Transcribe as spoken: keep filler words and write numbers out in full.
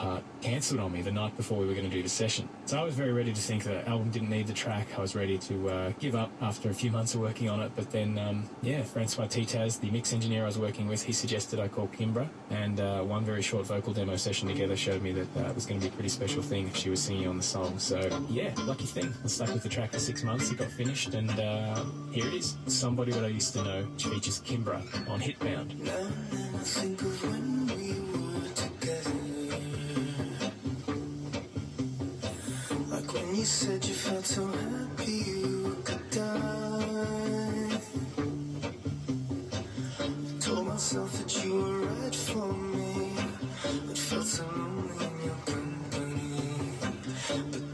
part cancelled on me the night before we were going to do the session. So I was very ready to think the album didn't need the track. I was ready to uh, give up after a few months of working on it. But then, um, yeah, Francois Titaz, the mix engineer I was working with, he suggested I call Kimbra. And uh, one very short vocal demo session together showed me that uh, it was going to be a pretty special thing if she was singing on the song. So, yeah, lucky thing. I stuck with the track for six months. It got finished. And uh, here it is. Somebody What I Used to Know, which features Kimbra on Hitbound. Now and I think of when we were together, like when you said you felt so happy you could die. I told myself that you were right for me, but felt so lonely in your company. But